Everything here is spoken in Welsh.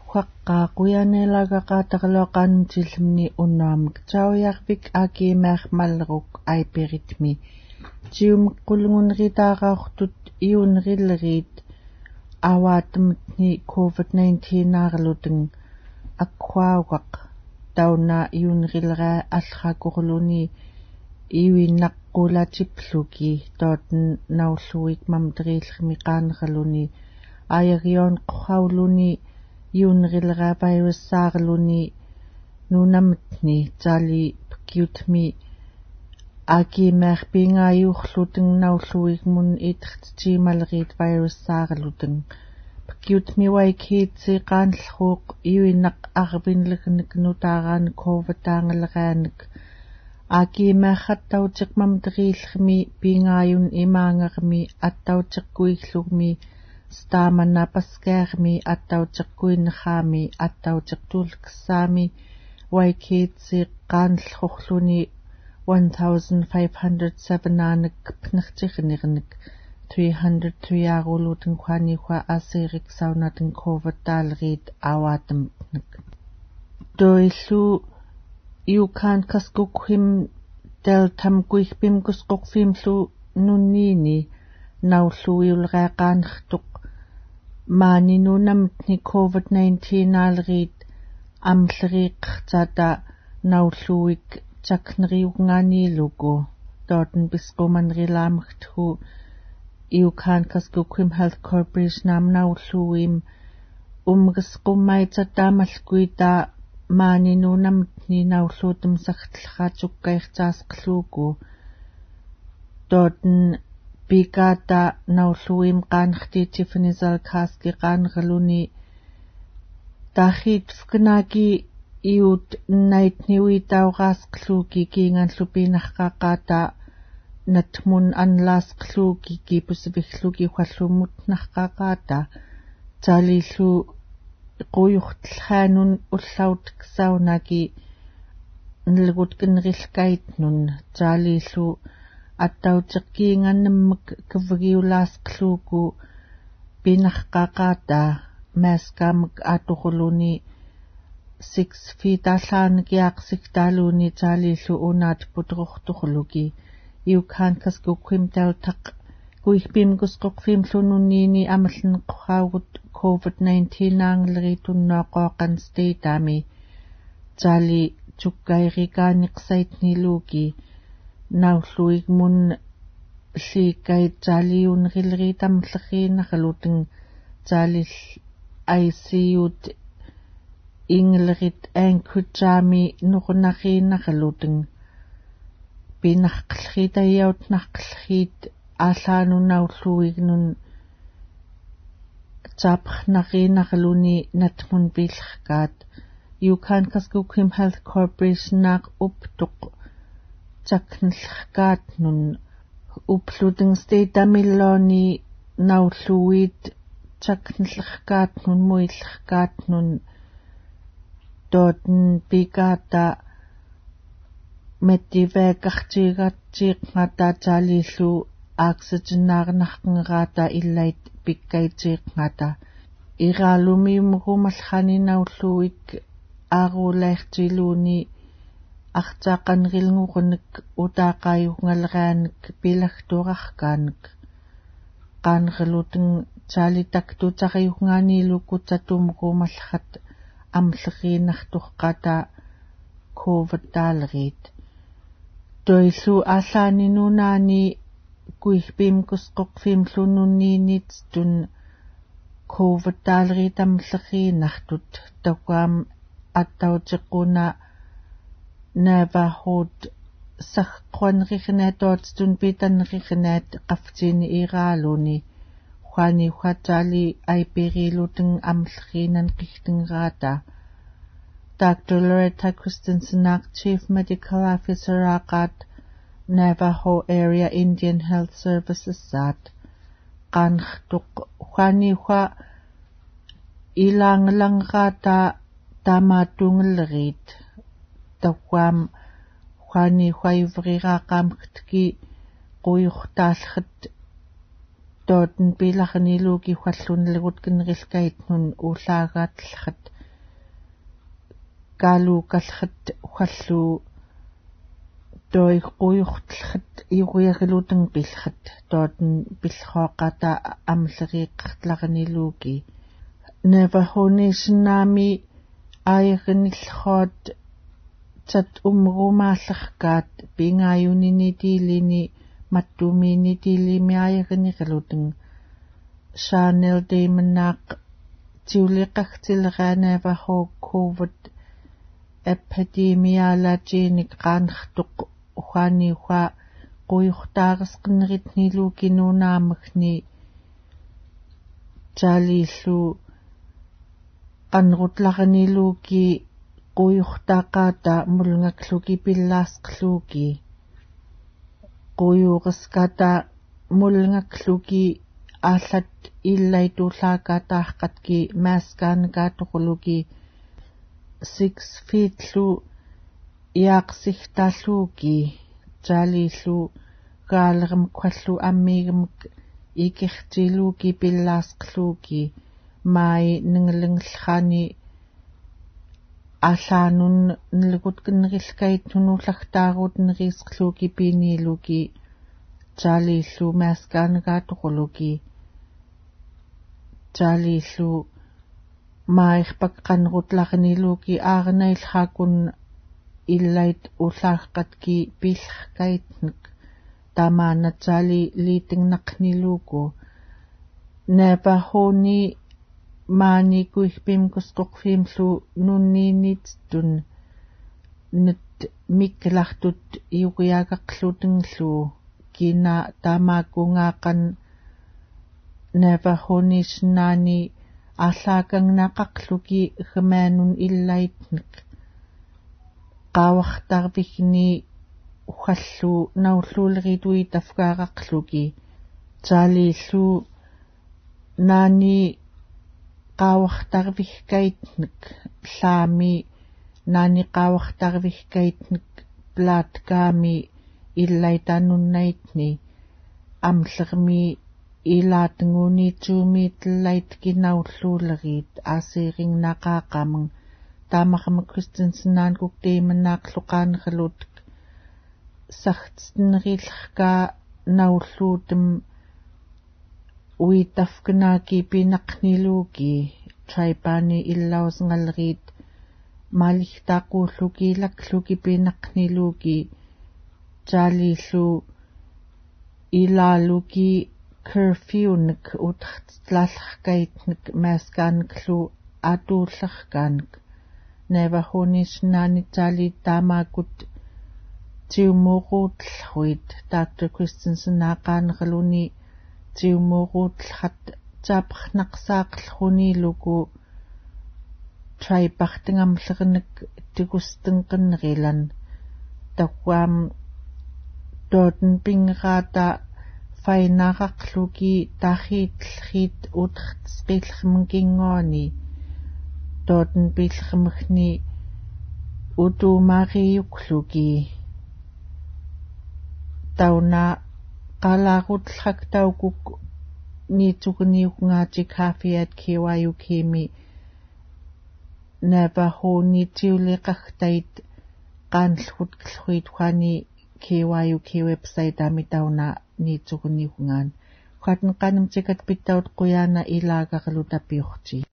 Huaqqaaquyaneelagaqaataqaloqaanutiillamni unnaamik tauyarvik aakiimaarmalleruk aiperitmi tiumiqqulungunritaaqaortut iunrilleriit awaatamtni COVID-19 aarluteng akquaugaq tauna iunrilleraa allraqorluni iuinnaqqulatippluki tooten naulluik mamteriillrimi qaanraluni ayarion qurrauluni iunrilleraa virussaarluni nunamatni taali pkiutmi aakiimaarpiingaayuurluteng naulluigmun itertitiimaleriit virussaarluteng pkiutmi waikiitsiiqaanllruuq iuinnaq arvinlernik nutaaraani COVID-taangalleraanik aakiimaarrattautiq mamteriillrimi piingaayun imaangermi attauteqkuigglugmi staamana paskaarmi attauteqkuinnerraami attauteqtuulksaami waikiitsiiqqaanllrurluni 1507 aanik pnertirnirnik 300 tuyaaruluten kwaniwa asiiriksaunateng COVID-taaleriit awaatamtnek toillu iukaan kaskukhim deltam kuigpim kusqorfimlu nunniini naulluiulreaqaanertuq maaninunamtni COVID-19 aaleriit amlleriiqqertata naulluik takneriugngaaniilugu tooten pisqumanrilaamagthu iukaan kaskukhim health corporation naulluim umgesqummaitataamalkuita maaninunamtni naulluutem sartleratukkairtaasqluugu tooten Bigata naulluim qaanerti Tiffany Zalkaski qaanerluni taahitfknaaki iut naitniuitauraasqluuki kiinganlupinarqaaqaata natmun anlaasqluuki kiipusivigluki huallumutnarqaaqaata taalillu quyurtlhaanun ullautksaunaki nlugutkenrilkaitnun taalillu attauteqkiingannemmak kavgiulaasqluuku pinarqaaqaata maaskaamak aatorluni 6 feet allaanekiaaqsiktaaluuni taalillu unaat putorortorluki iukaan kaskukhim taltaq kuigpim kusqorfimlununniini amalleneqquhaagut COVID-19 aangeleritunnoaqoaqan stateami taali tukkairikaaniqsaitniluuki naulluigmun liikait taaliunrilleriitamleriinarluteng taalil ICUt inglerit ankujaami nurnariinarluteng pinarqellriitayautnarqellriit ааllaanунауллуигнун таапрнаринарлуни натмун пилlerkaat Yukon Kaskukim Health Corporation naaq uptuq taknellerkaatnun upluteng stateamilloni naulluit taknellerkaatnun muillerkaatnun dooten pikaata mettiveeqartiigattiiqngata taalillu oxygenаарнарqengeraata illait pikkaitiiqngata iraalumiumugumallaninaulluik aaruulairtiluuni артаақанрилнгуруник утаақааюнгалерааник пилагдуараркааник qaanreluteng taalitактутариугаанилукку татумгуумаллрат амлериинартурqata covid таалерит тоиллу ааллаанинунаани куигпимкусқоқфимлунунниинит тун covid таалерит амлериинартут такуам аттаутеққуна Navahood сахқуанерихнаатоот тун питаннерихнаат qafftiini iraaluni хуани хуатаали айперилутен амлеринан қихтенгeraata Dr. Loretta Christensen Chief Medical Officer aqaat Navajo Area Indian Health Services saat qanrtuq хуани хуа илаангалангeraata таамааттунгеллерит тауам хуани хуайврираақаамгтки қуйуртааллерат тоотен пиларнилууки хуаллунлагут кинерилкаитнун уулаагаатллерат kaalu kallat uhallu toi quyurtlhat iuriariluten pillat toten pillhoqata amleriiqqartlarniluuki navahonisinnaami aayernillhoot tat umruumaallerkaat pingaayuninitiilini mattumiinitiilimi aayerniraluten Chanel Damonnaaq tiuliqartileraanavaho COVID epidemialaginik qaanartuq uhaaniuha quyurtaaresqinneritniluukinuunaamagni taaliillu qanrutlarniluuki quyurtaaqaata mulngakluki pillaasqluuki quyuuqaskata mulngakluki ааллат иллайтуулаакаатааққатки маскаанакаатоқулуки 6 feet-лу яақсигтааллууки таалииллу гаалерамкваллу аммигамак икертилууки пиллаасқлууки маи нингалангиллаани ааллаанун нилгут киннериллкаит нунуллартааруут нерисқлууки пиниилуки таалииллу маскаанакаатоқулуки таалииллу маирпак qanrutlaqniluuki aarenaillhaakun illait ullaaqatki pillqkaitnak tamaana taali liitingnaqniluuku napahuni maani kuihpimkusqorfiimlu nunniinittun nat miklartut iuriagaqlutingluu kina tamaakungaaqan napahunisnaani ааллаакангнаақарлуки хэмаанун иллаитник qaawaqtarvigni ухаллу науллуулеритуи тафгаарақлуки таалииллу наани qaawaqtarvigkaitnik лаами наани qaawaqtarvigkaitnik плааткаами иллайтаануннаитни амлерми илаатангуунитсуумиитллайт кинауллуулерит аасеерингнаақаақаман таамахама кристенсенаан куктииманнаақлуқаанералут сахтснериллеркаа науллуутам уитафкнааки пинақнилууки трайпаани иллауснгалерит малихтаақууллуки лаклуки пинақнилууки таалииллу илаалуки curfew-ник утартлаалларкаитник маскааниклу атуулларкааник навахуниснаани таали таамаакут тиумууруutlluit Dr. Christensen наақаанералуни тиумууруutlлхат таапарнақсаақлхунилуку трайпартингамлерник тикустенқиннерилан такуам дотен пингераата файнаарақлуки таахиитллхит утертсқиллермгингуани дотен пиллермагни утумаариюклуки тауна қалаарутллактаукук нитугниугнгаати кафиат киуаюкими набахуни тиулеқартайт qaanllut klluit khani KYUK website amitawna nitsuguniukungan. Khatn qanam tikat pittaut quyana ilaagarlu tapiuqti.